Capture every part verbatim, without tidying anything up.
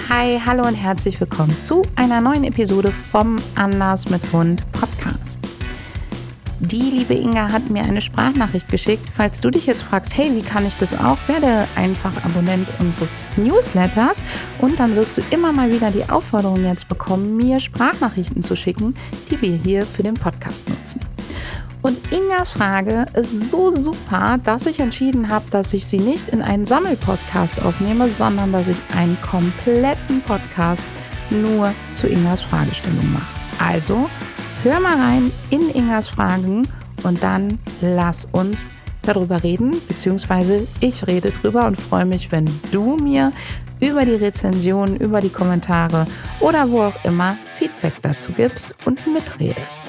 Hi, hallo und herzlich willkommen zu einer neuen Episode vom Anders mit Hund Podcast. Die liebe Inga hat mir eine Sprachnachricht geschickt. Falls du dich jetzt fragst, hey, wie kann ich das auch? Werde einfach Abonnent unseres Newsletters und dann wirst du immer mal wieder die Aufforderung jetzt bekommen, mir Sprachnachrichten zu schicken, die wir hier für den Podcast nutzen. Und Ingas Frage ist so super, dass ich entschieden habe, dass ich sie nicht in einen Sammelpodcast aufnehme, sondern dass ich einen kompletten Podcast nur zu Ingas Fragestellung mache. Also hör mal rein in Ingas Fragen und dann lass uns darüber reden, beziehungsweise ich rede drüber und freue mich, wenn du mir über die Rezensionen, über die Kommentare oder wo auch immer Feedback dazu gibst und mitredest.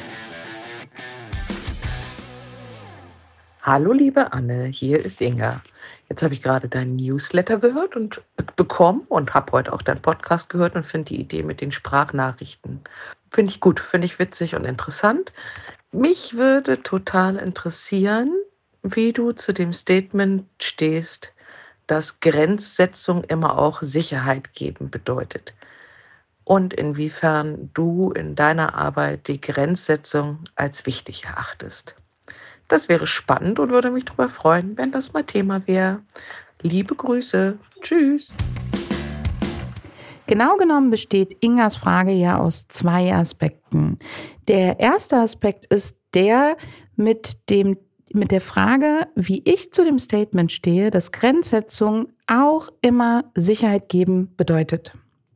Hallo liebe Anne, hier ist Inga. Jetzt habe ich gerade deinen Newsletter gehört und bekommen und habe heute auch deinen Podcast gehört und finde die Idee mit den Sprachnachrichten, finde ich gut, finde ich witzig und interessant. Mich würde total interessieren, wie du zu dem Statement stehst, dass Grenzsetzung immer auch Sicherheit geben bedeutet. Und inwiefern du in deiner Arbeit die Grenzsetzung als wichtig erachtest. Das wäre spannend und würde mich darüber freuen, wenn das mal Thema wäre. Liebe Grüße. Tschüss. Genau genommen besteht Ingas Frage ja aus zwei Aspekten. Der erste Aspekt ist der mit dem, mit der Frage, wie ich zu dem Statement stehe, dass Grenzsetzung auch immer Sicherheit geben bedeutet.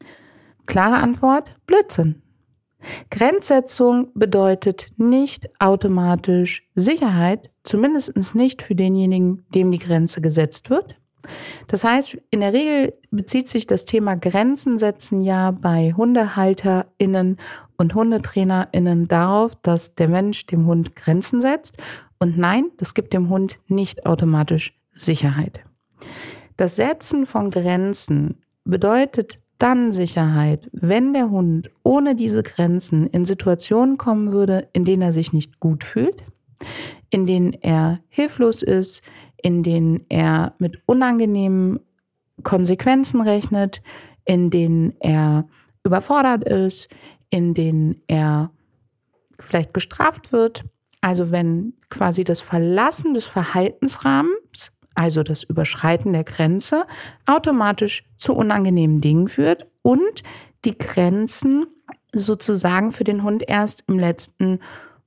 Klare Antwort: Blödsinn. Grenzsetzung bedeutet nicht automatisch Sicherheit, zumindest nicht für denjenigen, dem die Grenze gesetzt wird. Das heißt, in der Regel bezieht sich das Thema Grenzen setzen ja bei HundehalterInnen und HundetrainerInnen darauf, dass der Mensch dem Hund Grenzen setzt. Und nein, das gibt dem Hund nicht automatisch Sicherheit. Das Setzen von Grenzen bedeutet dann Sicherheit, wenn der Hund ohne diese Grenzen in Situationen kommen würde, in denen er sich nicht gut fühlt, in denen er hilflos ist, in denen er mit unangenehmen Konsequenzen rechnet, in denen er überfordert ist, in denen er vielleicht bestraft wird. Also wenn quasi das Verlassen des Verhaltensrahmens, also das Überschreiten der Grenze, automatisch zu unangenehmen Dingen führt und die Grenzen sozusagen für den Hund erst im letzten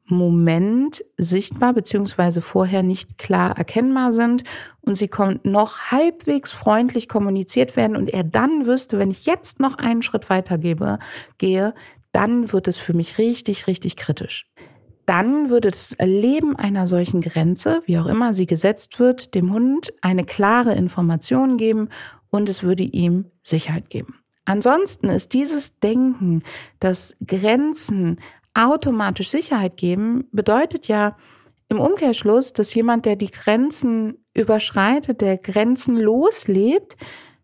Moment sichtbar bzw. vorher nicht klar erkennbar sind und sie noch halbwegs freundlich kommuniziert werden und er dann wüsste, wenn ich jetzt noch einen Schritt weiter gebe, gehe, dann wird es für mich richtig, richtig kritisch. Dann würde das Erleben einer solchen Grenze, wie auch immer sie gesetzt wird, dem Hund eine klare Information geben und es würde ihm Sicherheit geben. Ansonsten ist dieses Denken, dass Grenzen automatisch Sicherheit geben, bedeutet ja im Umkehrschluss, dass jemand, der die Grenzen überschreitet, der grenzenlos lebt,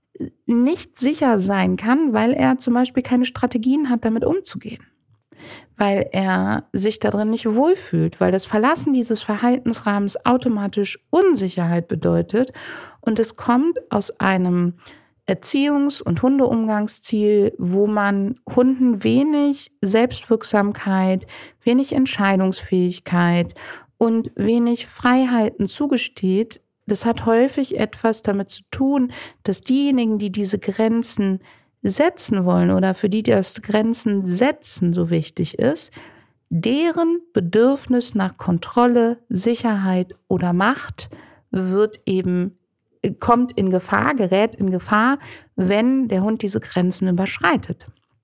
nicht sicher sein kann, weil er zum Beispiel keine Strategien hat, damit umzugehen. Weil er sich darin nicht wohlfühlt, weil das Verlassen dieses Verhaltensrahmens automatisch Unsicherheit bedeutet und es kommt aus einem Erziehungs- und Hundeumgangsziel, wo man Hunden wenig Selbstwirksamkeit, wenig Entscheidungsfähigkeit und wenig Freiheiten zugesteht. Das hat häufig etwas damit zu tun, dass diejenigen, die diese Grenzen setzen wollen oder für die das Grenzen setzen so wichtig ist, deren Bedürfnis nach Kontrolle, Sicherheit oder Macht wird eben, kommt in Gefahr, gerät in Gefahr, wenn der Hund diese Grenzen überschreitet.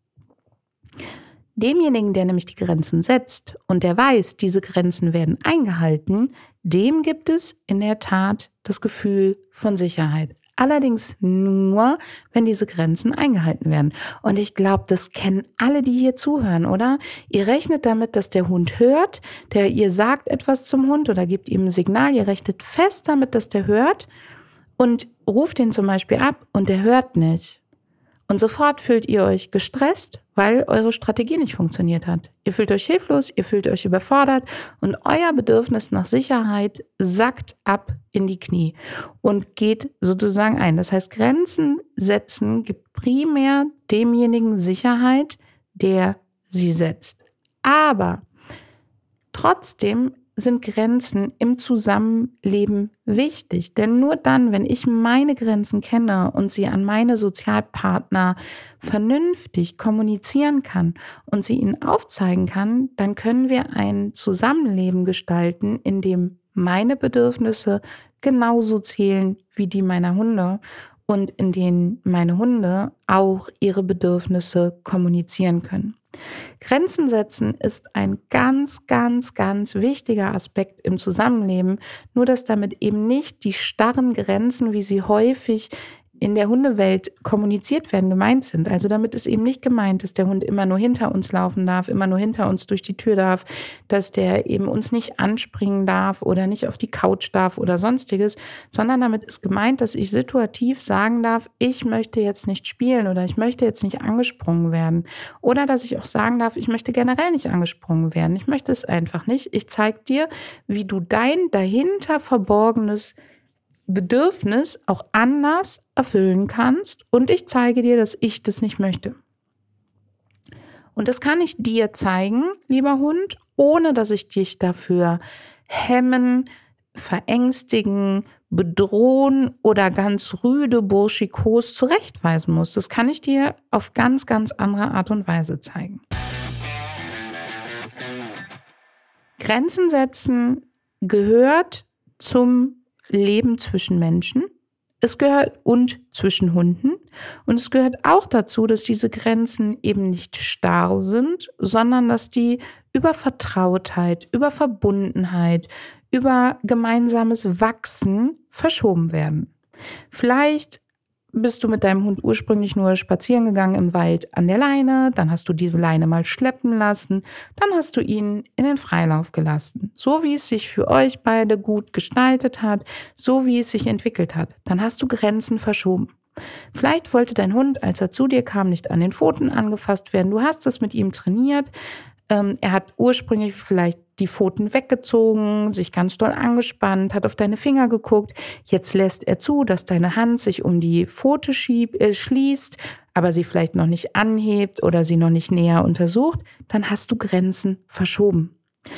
Demjenigen, der nämlich die Grenzen setzt und der weiß, diese Grenzen werden eingehalten, dem gibt es in der Tat das Gefühl von Sicherheit. Allerdings nur, wenn diese Grenzen eingehalten werden. Und ich glaube, das kennen alle, die hier zuhören, oder? Ihr rechnet damit, dass der Hund hört, der ihr sagt etwas zum Hund oder gibt ihm ein Signal. Ihr rechnet fest damit, dass der hört und ruft ihn zum Beispiel ab und der hört nicht. Und sofort fühlt ihr euch gestresst, weil eure Strategie nicht funktioniert hat. Ihr fühlt euch hilflos, ihr fühlt euch überfordert und euer Bedürfnis nach Sicherheit sackt ab in die Knie und geht sozusagen ein. Das heißt, Grenzen setzen gibt primär demjenigen Sicherheit, der sie setzt. Aber trotzdem sind Grenzen im Zusammenleben wichtig. Denn nur dann, wenn ich meine Grenzen kenne und sie an meine Sozialpartner vernünftig kommunizieren kann und sie ihnen aufzeigen kann, dann können wir ein Zusammenleben gestalten, in dem meine Bedürfnisse genauso zählen wie die meiner Hunde und in denen meine Hunde auch ihre Bedürfnisse kommunizieren können. Grenzen setzen ist ein ganz, ganz, ganz wichtiger Aspekt im Zusammenleben, nur dass damit eben nicht die starren Grenzen, wie sie häufig in der Hundewelt kommuniziert werden, gemeint sind. Also damit ist eben nicht gemeint, dass der Hund immer nur hinter uns laufen darf, immer nur hinter uns durch die Tür darf, dass der eben uns nicht anspringen darf oder nicht auf die Couch darf oder sonstiges, sondern damit ist gemeint, dass ich situativ sagen darf, ich möchte jetzt nicht spielen oder ich möchte jetzt nicht angesprungen werden. Oder dass ich auch sagen darf, ich möchte generell nicht angesprungen werden. Ich möchte es einfach nicht. Ich zeige dir, wie du dein dahinter verborgenes Bedürfnis auch anders erfüllen kannst und ich zeige dir, dass ich das nicht möchte. Und das kann ich dir zeigen, lieber Hund, ohne dass ich dich dafür hemmen, verängstigen, bedrohen oder ganz rüde, burschikos zurechtweisen muss. Das kann ich dir auf ganz, ganz andere Art und Weise zeigen. Grenzen setzen gehört zum Leben zwischen Menschen. Es gehört und zwischen Hunden. Und es gehört auch dazu, dass diese Grenzen eben nicht starr sind, sondern dass die über Vertrautheit, über Verbundenheit, über gemeinsames Wachsen verschoben werden. Vielleicht bist du mit deinem Hund ursprünglich nur spazieren gegangen im Wald an der Leine, dann hast du diese Leine mal schleppen lassen, dann hast du ihn in den Freilauf gelassen. So wie es sich für euch beide gut gestaltet hat, so wie es sich entwickelt hat. Dann hast du Grenzen verschoben. Vielleicht wollte dein Hund, als er zu dir kam, nicht an den Pfoten angefasst werden. Du hast es mit ihm trainiert. Ähm, er hat ursprünglich vielleicht die Pfoten weggezogen, sich ganz doll angespannt, hat auf deine Finger geguckt. Jetzt lässt er zu, dass deine Hand sich um die Pfote schieb, äh, schließt, aber sie vielleicht noch nicht anhebt oder sie noch nicht näher untersucht. Dann hast du Grenzen verschoben.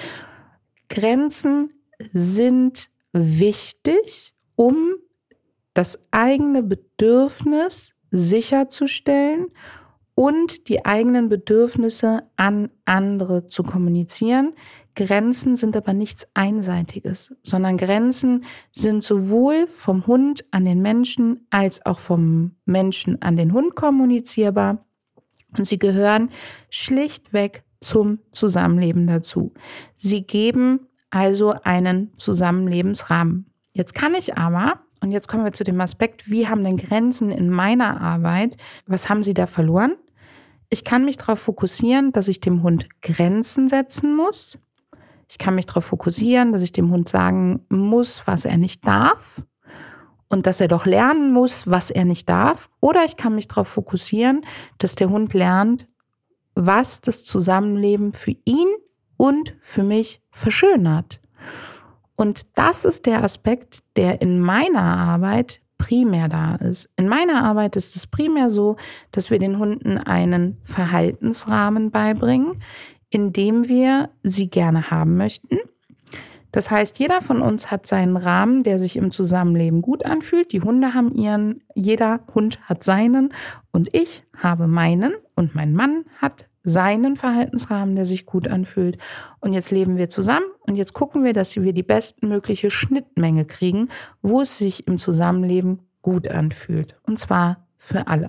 Grenzen sind wichtig, um das eigene Bedürfnis sicherzustellen und die eigenen Bedürfnisse an andere zu kommunizieren. Grenzen sind aber nichts Einseitiges, sondern Grenzen sind sowohl vom Hund an den Menschen als auch vom Menschen an den Hund kommunizierbar. Und sie gehören schlichtweg zum Zusammenleben dazu. Sie geben also einen Zusammenlebensrahmen. Jetzt kann ich aber, und jetzt kommen wir zu dem Aspekt, wie haben denn Grenzen in meiner Arbeit, was haben sie da verloren? Ich kann mich darauf fokussieren, dass ich dem Hund Grenzen setzen muss. Ich kann mich darauf fokussieren, dass ich dem Hund sagen muss, was er nicht darf und dass er doch lernen muss, was er nicht darf. Oder ich kann mich darauf fokussieren, dass der Hund lernt, was das Zusammenleben für ihn und für mich verschönert. Und das ist der Aspekt, der in meiner Arbeit primär da ist. In meiner Arbeit ist es primär so, dass wir den Hunden einen Verhaltensrahmen beibringen, in dem wir sie gerne haben möchten. Das heißt, jeder von uns hat seinen Rahmen, der sich im Zusammenleben gut anfühlt. Die Hunde haben ihren, jeder Hund hat seinen und ich habe meinen und mein Mann hat seinen Verhaltensrahmen, der sich gut anfühlt. Und jetzt leben wir zusammen und jetzt gucken wir, dass wir die bestmögliche Schnittmenge kriegen, wo es sich im Zusammenleben gut anfühlt. Und zwar für alle.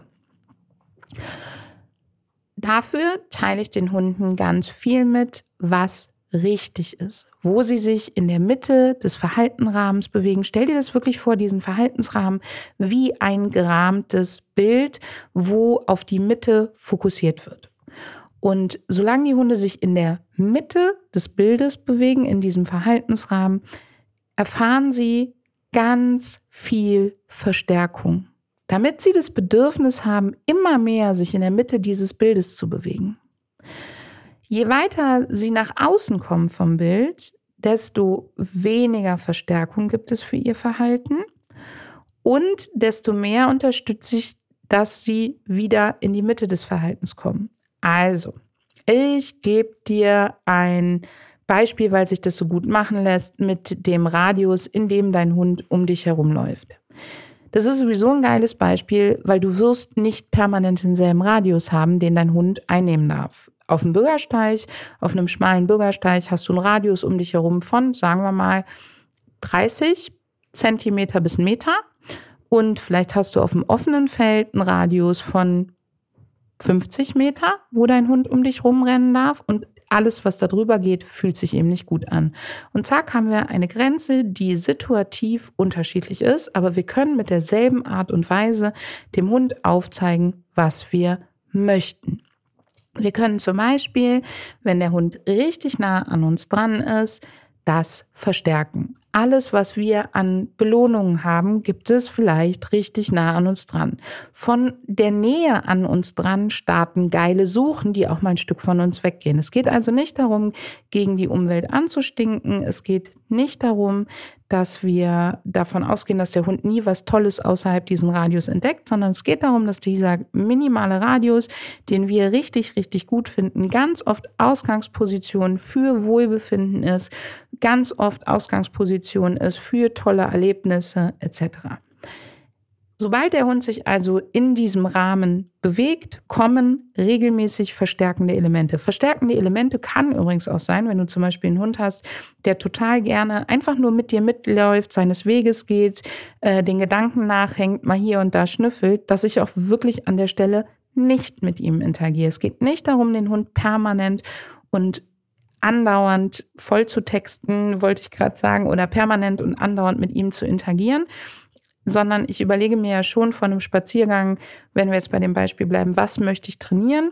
Dafür teile ich den Hunden ganz viel mit, was richtig ist, wo sie sich in der Mitte des Verhaltensrahmens bewegen. Stell dir das wirklich vor, diesen Verhaltensrahmen wie ein gerahmtes Bild, wo auf die Mitte fokussiert wird. Und solange die Hunde sich in der Mitte des Bildes bewegen, in diesem Verhaltensrahmen, erfahren sie ganz viel Verstärkung. damit sie das Bedürfnis haben, immer mehr sich in der Mitte dieses Bildes zu bewegen. Je weiter sie nach außen kommen vom Bild, desto weniger Verstärkung gibt es für ihr Verhalten und desto mehr unterstütze ich, dass sie wieder in die Mitte des Verhaltens kommen. Also, ich gebe dir ein Beispiel, weil sich das so gut machen lässt, mit dem Radius, in dem dein Hund um dich herumläuft. Das ist sowieso ein geiles Beispiel, weil du wirst nicht permanent denselben Radius haben, den dein Hund einnehmen darf. Auf dem Bürgersteig, auf einem schmalen Bürgersteig hast du einen Radius um dich herum von, sagen wir mal, dreißig Zentimeter bis einen Meter. Und vielleicht hast du auf dem offenen Feld einen Radius von fünfzig Meter, wo dein Hund um dich rumrennen darf. Und alles, was da drüber geht, fühlt sich eben nicht gut an. Und zack, haben wir eine Grenze, die situativ unterschiedlich ist. Aber wir können mit derselben Art und Weise dem Hund aufzeigen, was wir möchten. Wir können zum Beispiel, wenn der Hund richtig nah an uns dran ist, das verstärken. Alles, was wir an Belohnungen haben, gibt es vielleicht richtig nah an uns dran. Von der Nähe an uns dran starten geile Suchen, die auch mal ein Stück von uns weggehen. Es geht also nicht darum, gegen die Umwelt anzustinken. Es geht nicht darum, dass wir davon ausgehen, dass der Hund nie was Tolles außerhalb diesem Radius entdeckt, sondern es geht darum, dass dieser minimale Radius, den wir richtig, richtig gut finden, ganz oft Ausgangsposition für Wohlbefinden ist, ganz oft Ausgangsposition ist für tolle Erlebnisse et cetera. Sobald der Hund sich also in diesem Rahmen bewegt, kommen regelmäßig verstärkende Elemente. Verstärkende Elemente kann übrigens auch sein, wenn du zum Beispiel einen Hund hast, der total gerne einfach nur mit dir mitläuft, seines Weges geht, äh, den Gedanken nachhängt, mal hier und da schnüffelt, dass ich auch wirklich an der Stelle nicht mit ihm interagiere. Es geht nicht darum, den Hund permanent und andauernd voll zu texten, wollte ich gerade sagen, oder permanent und andauernd mit ihm zu interagieren, sondern ich überlege mir ja schon von einem Spaziergang, wenn wir jetzt bei dem Beispiel bleiben, was möchte ich trainieren?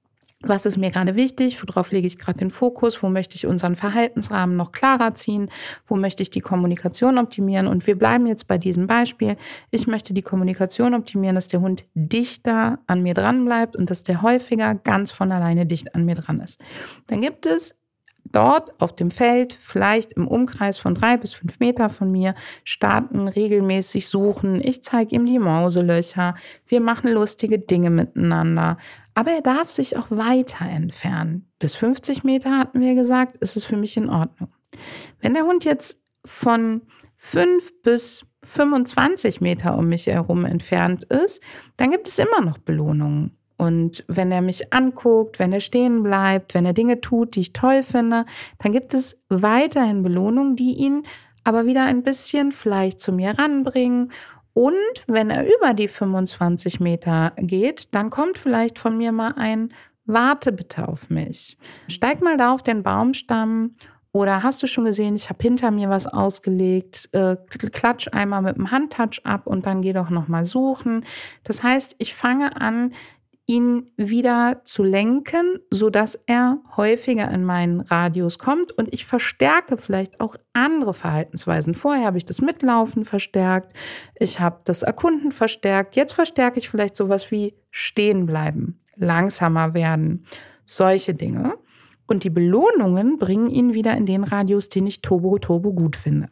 Was ist mir gerade wichtig? Worauf lege ich gerade den Fokus? Wo möchte ich unseren Verhaltensrahmen noch klarer ziehen? Wo möchte ich die Kommunikation optimieren? Und wir bleiben jetzt bei diesem Beispiel. Ich möchte die Kommunikation optimieren, dass der Hund dichter an mir dran bleibt und dass der häufiger ganz von alleine dicht an mir dran ist. Dann gibt es dort auf dem Feld, vielleicht im Umkreis von drei bis fünf Meter von mir, starten, regelmäßig suchen. Ich zeige ihm die Mauselöcher. Wir machen lustige Dinge miteinander. Aber er darf sich auch weiter entfernen. Bis fünfzig Meter hatten wir gesagt, ist es für mich in Ordnung. Wenn der Hund jetzt von fünf bis fünfundzwanzig Meter um mich herum entfernt ist, dann gibt es immer noch Belohnungen. Und wenn er mich anguckt, wenn er stehen bleibt, wenn er Dinge tut, die ich toll finde, dann gibt es weiterhin Belohnungen, die ihn aber wieder ein bisschen vielleicht zu mir ranbringen. Und wenn er über die fünfundzwanzig Meter geht, dann kommt vielleicht von mir mal ein Warte bitte auf mich. Steig mal da auf den Baumstamm. Oder hast du schon gesehen, ich habe hinter mir was ausgelegt, äh, klatsch einmal mit dem Handtouch ab und dann geh doch nochmal suchen. Das heißt, ich fange an, ihn wieder zu lenken, sodass er häufiger in meinen Radius kommt und ich verstärke vielleicht auch andere Verhaltensweisen. Vorher habe ich das Mitlaufen verstärkt, ich habe das Erkunden verstärkt, jetzt verstärke ich vielleicht sowas wie stehen bleiben, langsamer werden, solche Dinge. Und die Belohnungen bringen ihn wieder in den Radius, den ich turbo, turbo gut finde.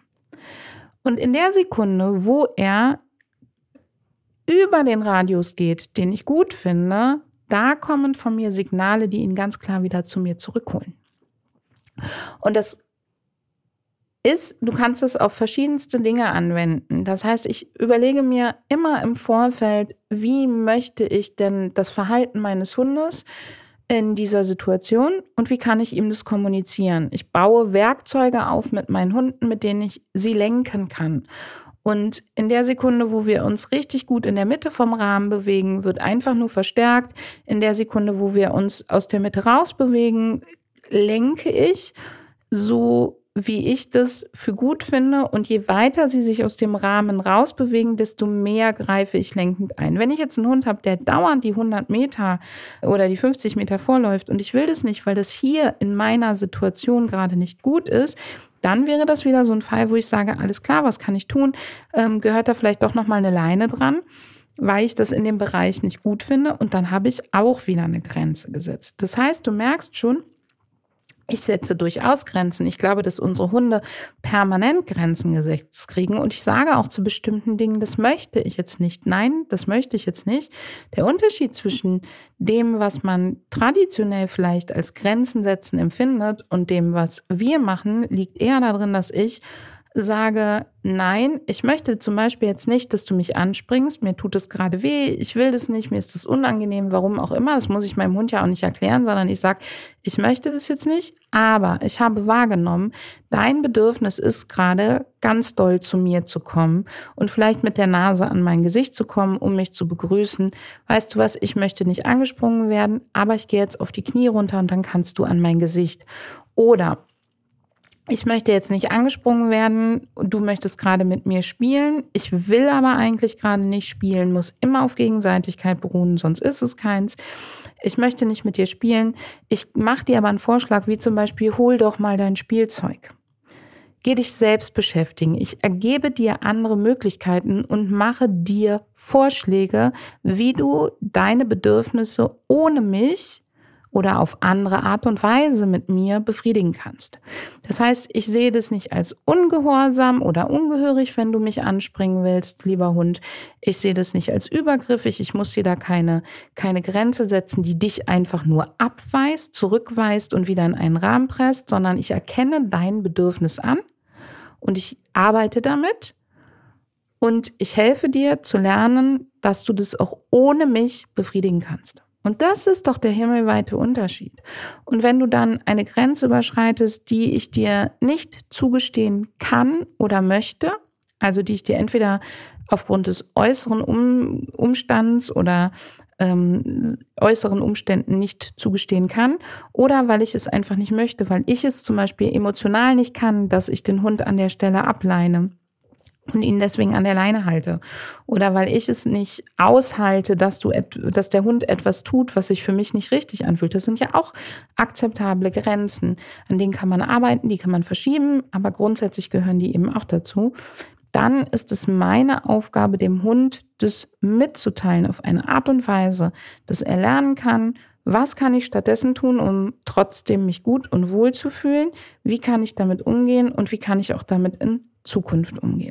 Und in der Sekunde, wo er über den Radius geht, den ich gut finde, da kommen von mir Signale, die ihn ganz klar wieder zu mir zurückholen. Und das ist, du kannst es auf verschiedenste Dinge anwenden. Das heißt, ich überlege mir immer im Vorfeld, wie möchte ich denn das Verhalten meines Hundes in dieser Situation und wie kann ich ihm das kommunizieren? Ich baue Werkzeuge auf mit meinen Hunden, mit denen ich sie lenken kann. Und in der Sekunde, wo wir uns richtig gut in der Mitte vom Rahmen bewegen, wird einfach nur verstärkt. In der Sekunde, wo wir uns aus der Mitte rausbewegen, lenke ich so, wie ich das für gut finde. Und je weiter sie sich aus dem Rahmen rausbewegen, desto mehr greife ich lenkend ein. Wenn ich jetzt einen Hund habe, der dauernd die hundert Meter oder die fünfzig Meter vorläuft und ich will das nicht, weil das hier in meiner Situation gerade nicht gut ist, dann wäre das wieder so ein Fall, wo ich sage, alles klar, was kann ich tun? Ähm, gehört da vielleicht doch nochmal eine Leine dran? weil ich das in dem Bereich nicht gut finde und dann habe ich auch wieder eine Grenze gesetzt. Das heißt, du merkst schon, ich setze durchaus Grenzen. Ich glaube, dass unsere Hunde permanent Grenzen gesetzt kriegen. Und ich sage auch zu bestimmten Dingen, das möchte ich jetzt nicht. Nein, das möchte ich jetzt nicht. Der Unterschied zwischen dem, was man traditionell vielleicht als Grenzen setzen empfindet und dem, was wir machen, liegt eher darin, dass ich sage, nein, ich möchte zum Beispiel jetzt nicht, dass du mich anspringst, mir tut es gerade weh, ich will das nicht, mir ist das unangenehm, warum auch immer, das muss ich meinem Hund ja auch nicht erklären, sondern ich sage, ich möchte das jetzt nicht, aber ich habe wahrgenommen, dein Bedürfnis ist gerade ganz doll zu mir zu kommen und vielleicht mit der Nase an mein Gesicht zu kommen, um mich zu begrüßen. Weißt du was, ich möchte nicht angesprungen werden, aber ich gehe jetzt auf die Knie runter und dann kannst du an mein Gesicht. Oder ich möchte jetzt nicht angesprungen werden, du möchtest gerade mit mir spielen, ich will aber eigentlich gerade nicht spielen, muss immer auf Gegenseitigkeit beruhen, sonst ist es keins. Ich möchte nicht mit dir spielen, ich mache dir aber einen Vorschlag, wie zum Beispiel, hol doch mal dein Spielzeug. Geh dich selbst beschäftigen. Ich ergebe dir andere Möglichkeiten und mache dir Vorschläge, wie du deine Bedürfnisse ohne mich oder auf andere Art und Weise mit mir befriedigen kannst. Das heißt, ich sehe das nicht als ungehorsam oder ungehörig, wenn du mich anspringen willst, lieber Hund. Ich sehe das nicht als übergriffig. Ich muss dir da keine, keine Grenze setzen, die dich einfach nur abweist, zurückweist und wieder in einen Rahmen presst, sondern ich erkenne dein Bedürfnis an und ich arbeite damit und ich helfe dir zu lernen, dass du das auch ohne mich befriedigen kannst. Und das ist doch der himmelweite Unterschied. Und wenn du dann eine Grenze überschreitest, die ich dir nicht zugestehen kann oder möchte, also die ich dir entweder aufgrund des äußeren um- Umstands oder ähm, äußeren Umständen nicht zugestehen kann oder weil ich es einfach nicht möchte, weil ich es zum Beispiel emotional nicht kann, dass ich den Hund an der Stelle ableine und ihn deswegen an der Leine halte. Oder weil ich es nicht aushalte, dass du, et- dass der Hund etwas tut, was sich für mich nicht richtig anfühlt. Das sind ja auch akzeptable Grenzen. An denen kann man arbeiten, die kann man verschieben, aber grundsätzlich gehören die eben auch dazu. Dann ist es meine Aufgabe, dem Hund das mitzuteilen auf eine Art und Weise, dass er lernen kann, was kann ich stattdessen tun, um trotzdem mich gut und wohl zu fühlen? Wie kann ich damit umgehen und wie kann ich auch damit in Zukunft umgehen?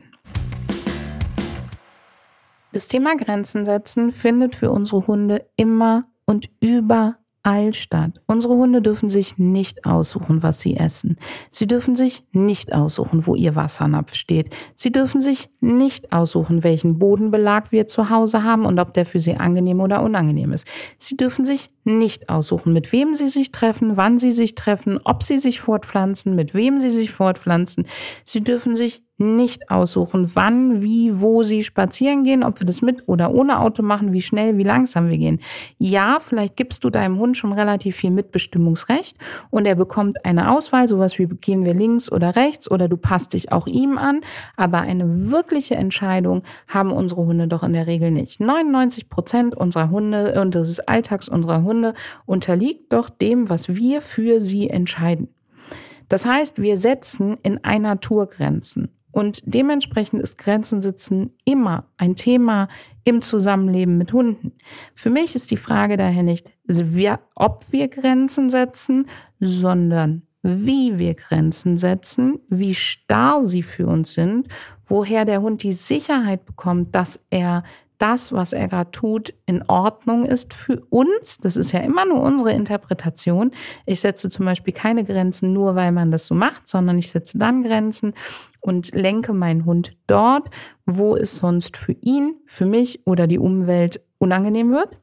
Das Thema Grenzen setzen findet für unsere Hunde immer und überall statt. Unsere Hunde dürfen sich nicht aussuchen, was sie essen. Sie dürfen sich nicht aussuchen, wo ihr Wassernapf steht. Sie dürfen sich nicht aussuchen, welchen Bodenbelag wir zu Hause haben und ob der für sie angenehm oder unangenehm ist. Sie dürfen sich nicht aussuchen, mit wem sie sich treffen, wann sie sich treffen, ob sie sich fortpflanzen, mit wem sie sich fortpflanzen. Sie dürfen sich nicht aussuchen, wann, wie, wo sie spazieren gehen, ob wir das mit oder ohne Auto machen, wie schnell, wie langsam wir gehen. Ja, vielleicht gibst du deinem Hund schon relativ viel Mitbestimmungsrecht und er bekommt eine Auswahl, sowas wie gehen wir links oder rechts oder du passt dich auch ihm an, aber eine wirkliche Entscheidung haben unsere Hunde doch in der Regel nicht. neunundneunzig Prozent unserer Hunde und des Alltags unserer Hunde unterliegt doch dem, was wir für sie entscheiden. Das heißt, wir setzen in einer Natur Grenzen. Und dementsprechend ist Grenzen setzen immer ein Thema im Zusammenleben mit Hunden. Für mich ist die Frage daher nicht, ob wir Grenzen setzen, sondern wie wir Grenzen setzen, wie starr sie für uns sind, woher der Hund die Sicherheit bekommt, dass er das, was er gerade tut, in Ordnung ist für uns. Das ist ja immer nur unsere Interpretation. Ich setze zum Beispiel keine Grenzen nur, weil man das so macht, sondern ich setze dann Grenzen und lenke meinen Hund dort, wo es sonst für ihn, für mich oder die Umwelt unangenehm wird.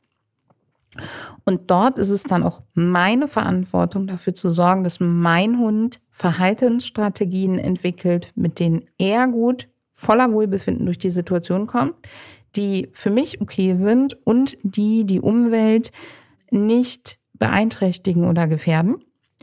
Und dort ist es dann auch meine Verantwortung, dafür zu sorgen, dass mein Hund Verhaltensstrategien entwickelt, mit denen er gut, voller Wohlbefinden durch die Situation kommt, die für mich okay sind und die die Umwelt nicht beeinträchtigen oder gefährden.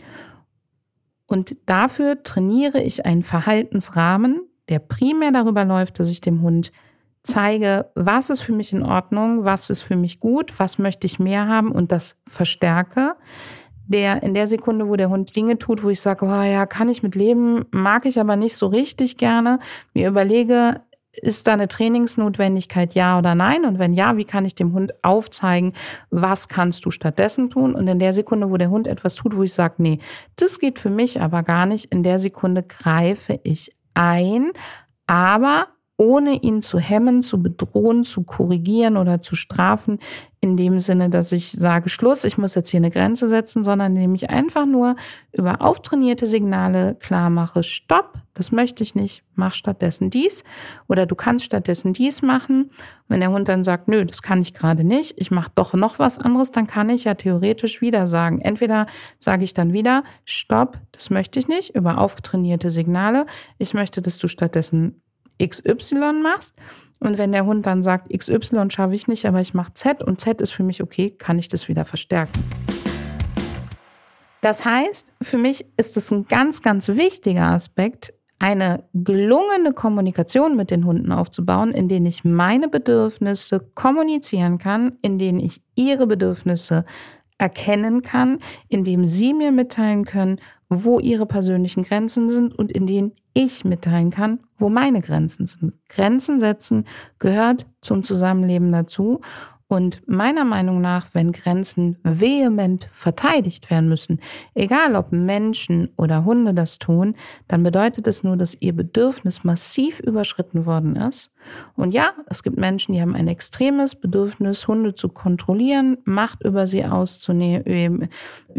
Und dafür trainiere ich einen Verhaltensrahmen, der primär darüber läuft, dass ich dem Hund zeige, was ist für mich in Ordnung, was ist für mich gut, was möchte ich mehr haben und das verstärke. Der in der Sekunde, wo der Hund Dinge tut, wo ich sage, oh ja, kann ich mit leben, mag ich aber nicht so richtig gerne, mir überlege, ist da eine Trainingsnotwendigkeit, ja oder nein? Und wenn ja, wie kann ich dem Hund aufzeigen, was kannst du stattdessen tun? Und in der Sekunde, wo der Hund etwas tut, wo ich sage, nee, das geht für mich aber gar nicht, in der Sekunde greife ich ein, aber ohne ihn zu hemmen, zu bedrohen, zu korrigieren oder zu strafen, in dem Sinne, dass ich sage, Schluss, ich muss jetzt hier eine Grenze setzen, sondern indem ich einfach nur über auftrainierte Signale klar mache, stopp, das möchte ich nicht, mach stattdessen dies oder du kannst stattdessen dies machen. Wenn der Hund dann sagt, nö, das kann ich gerade nicht, ich mache doch noch was anderes, dann kann ich ja theoretisch wieder sagen. Entweder sage ich dann wieder, stopp, das möchte ich nicht, über auftrainierte Signale, ich möchte, dass du stattdessen X Y machst. Und wenn der Hund dann sagt, X Y schaffe ich nicht, aber ich mache Z und Z ist für mich okay, kann ich das wieder verstärken. Das heißt, für mich ist es ein ganz, ganz wichtiger Aspekt, eine gelungene Kommunikation mit den Hunden aufzubauen, in denen ich meine Bedürfnisse kommunizieren kann, in denen ich ihre Bedürfnisse erkennen kann, indem sie mir mitteilen können, wo ihre persönlichen Grenzen sind und in denen ich mitteilen kann, wo meine Grenzen sind. Grenzen setzen gehört zum Zusammenleben dazu. Und meiner Meinung nach, wenn Grenzen vehement verteidigt werden müssen, egal ob Menschen oder Hunde das tun, dann bedeutet es nur, dass ihr Bedürfnis massiv überschritten worden ist. Und ja, es gibt Menschen, die haben ein extremes Bedürfnis, Hunde zu kontrollieren, Macht über sie auszuüben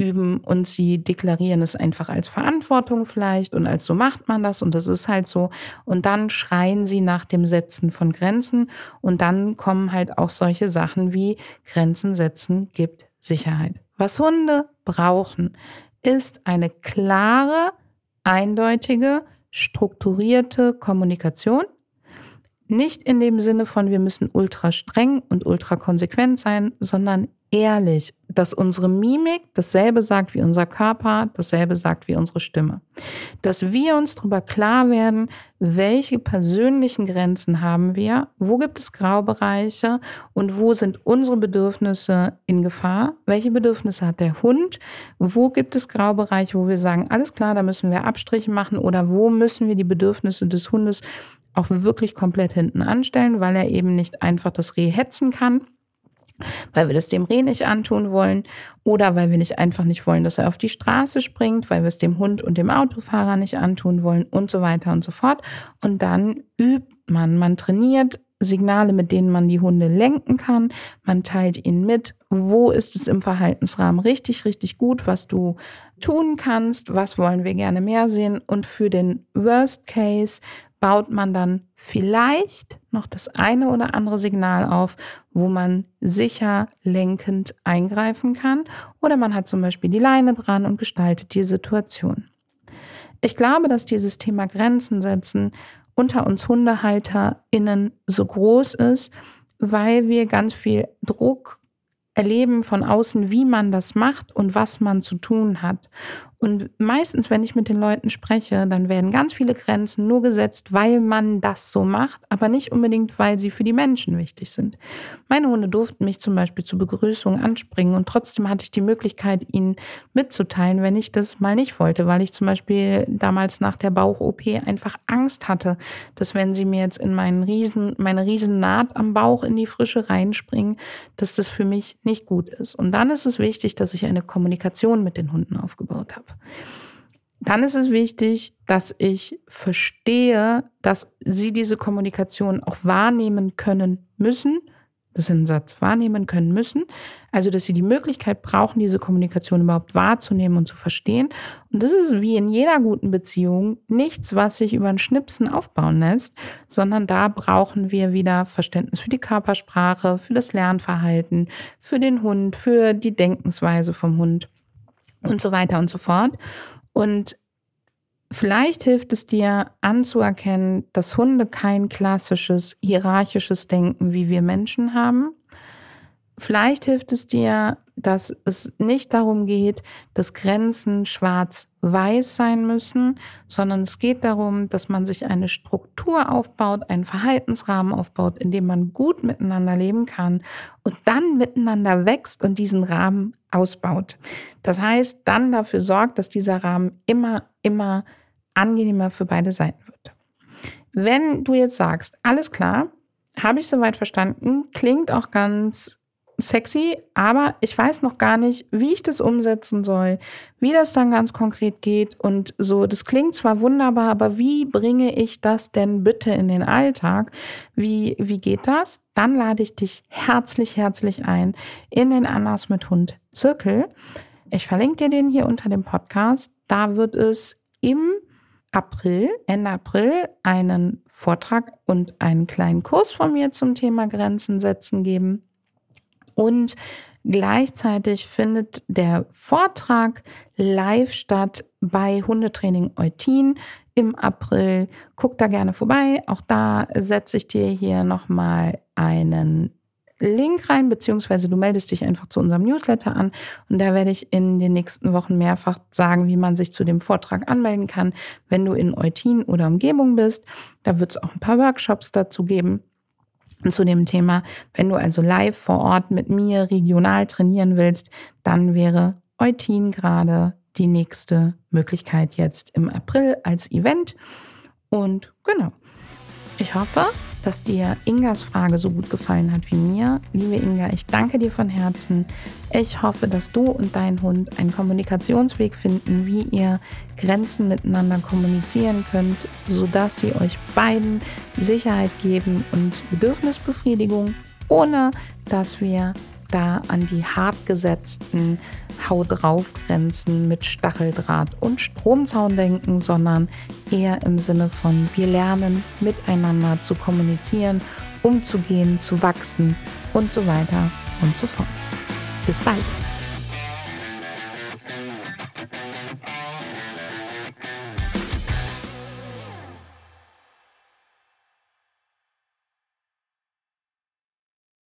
und sie deklarieren es einfach als Verantwortung vielleicht und als so macht man das und das ist halt so. Und dann schreien sie nach dem Setzen von Grenzen und dann kommen halt auch solche Sachen wie Grenzen setzen gibt Sicherheit. Was Hunde brauchen, ist eine klare, eindeutige, strukturierte Kommunikation. Nicht in dem Sinne von, wir müssen ultra streng und ultra konsequent sein, sondern ehrlich, dass unsere Mimik dasselbe sagt wie unser Körper, dasselbe sagt wie unsere Stimme. Dass wir uns darüber klar werden, welche persönlichen Grenzen haben wir, wo gibt es Graubereiche und wo sind unsere Bedürfnisse in Gefahr, welche Bedürfnisse hat der Hund, wo gibt es Graubereiche, wo wir sagen, alles klar, da müssen wir Abstriche machen oder wo müssen wir die Bedürfnisse des Hundes auch wirklich komplett hinten anstellen, weil er eben nicht einfach das Reh hetzen kann, weil wir das dem Reh nicht antun wollen oder weil wir nicht einfach nicht wollen, dass er auf die Straße springt, weil wir es dem Hund und dem Autofahrer nicht antun wollen und so weiter und so fort. Und dann übt man, man trainiert Signale, mit denen man die Hunde lenken kann. Man teilt ihnen mit, wo ist es im Verhaltensrahmen richtig, richtig gut, was du tun kannst, was wollen wir gerne mehr sehen. Und für den Worst Case baut man dann vielleicht noch das eine oder andere Signal auf, wo man sicher lenkend eingreifen kann. Oder man hat zum Beispiel die Leine dran und gestaltet die Situation. Ich glaube, dass dieses Thema Grenzen setzen unter uns HundehalterInnen so groß ist, weil wir ganz viel Druck erleben von außen, wie man das macht und was man zu tun hat. Und meistens, wenn ich mit den Leuten spreche, dann werden ganz viele Grenzen nur gesetzt, weil man das so macht, aber nicht unbedingt, weil sie für die Menschen wichtig sind. Meine Hunde durften mich zum Beispiel zur Begrüßung anspringen und trotzdem hatte ich die Möglichkeit, ihnen mitzuteilen, wenn ich das mal nicht wollte, weil ich zum Beispiel damals nach der Bauch-O P einfach Angst hatte, dass wenn sie mir jetzt in meinen Riesen, meine Riesennaht am Bauch in die Frische reinspringen, dass das für mich nicht gut ist. Und dann ist es wichtig, dass ich eine Kommunikation mit den Hunden aufgebaut habe. Dann ist es wichtig, dass ich verstehe, dass sie diese Kommunikation auch wahrnehmen können müssen. Das ist ein Satz, wahrnehmen können müssen. Also, dass sie die Möglichkeit brauchen, diese Kommunikation überhaupt wahrzunehmen und zu verstehen. Und das ist wie in jeder guten Beziehung nichts, was sich über ein Schnipsen aufbauen lässt, sondern da brauchen wir wieder Verständnis für die Körpersprache, für das Lernverhalten, für den Hund, für die Denkensweise vom Hund und so weiter und so fort. Und vielleicht hilft es dir anzuerkennen, dass Hunde kein klassisches hierarchisches Denken wie wir Menschen haben. Vielleicht hilft es dir, dass es nicht darum geht, dass Grenzen schwarz-weiß sein müssen, sondern es geht darum, dass man sich eine Struktur aufbaut, einen Verhaltensrahmen aufbaut, in dem man gut miteinander leben kann und dann miteinander wächst und diesen Rahmen ausbaut. Das heißt, dann dafür sorgt, dass dieser Rahmen immer, immer angenehmer für beide Seiten wird. Wenn du jetzt sagst, alles klar, habe ich soweit verstanden, klingt auch ganz sexy, aber ich weiß noch gar nicht, wie ich das umsetzen soll, wie das dann ganz konkret geht und so. Das klingt zwar wunderbar, aber wie bringe ich das denn bitte in den Alltag? Wie, wie geht das? Dann lade ich dich herzlich, herzlich ein in den Annas mit Hund Zirkel. Ich verlinke dir den hier unter dem Podcast. Da wird es im April, Ende April, einen Vortrag und einen kleinen Kurs von mir zum Thema Grenzen setzen geben. Und gleichzeitig findet der Vortrag live statt bei Hundetraining Eutin im April. Guck da gerne vorbei. Auch da setze ich dir hier nochmal einen Link rein, beziehungsweise du meldest dich einfach zu unserem Newsletter an. Und da werde ich in den nächsten Wochen mehrfach sagen, wie man sich zu dem Vortrag anmelden kann, wenn du in Eutin oder Umgebung bist. Da wird es auch ein paar Workshops dazu geben. Zu dem Thema, wenn du also live vor Ort mit mir regional trainieren willst, dann wäre Eutin gerade die nächste Möglichkeit jetzt im April als Event. Und genau, ich hoffe, dass dir Ingas Frage so gut gefallen hat wie mir. Liebe Inga, ich danke dir von Herzen. Ich hoffe, dass du und dein Hund einen Kommunikationsweg finden, wie ihr Grenzen miteinander kommunizieren könnt, sodass sie euch beiden Sicherheit geben und Bedürfnisbefriedigung, ohne dass wir da an die hart gesetzten Hau-drauf-Grenzen mit Stacheldraht und Stromzaun denken, sondern eher im Sinne von, wir lernen miteinander zu kommunizieren, umzugehen, zu wachsen und so weiter und so fort. Bis bald!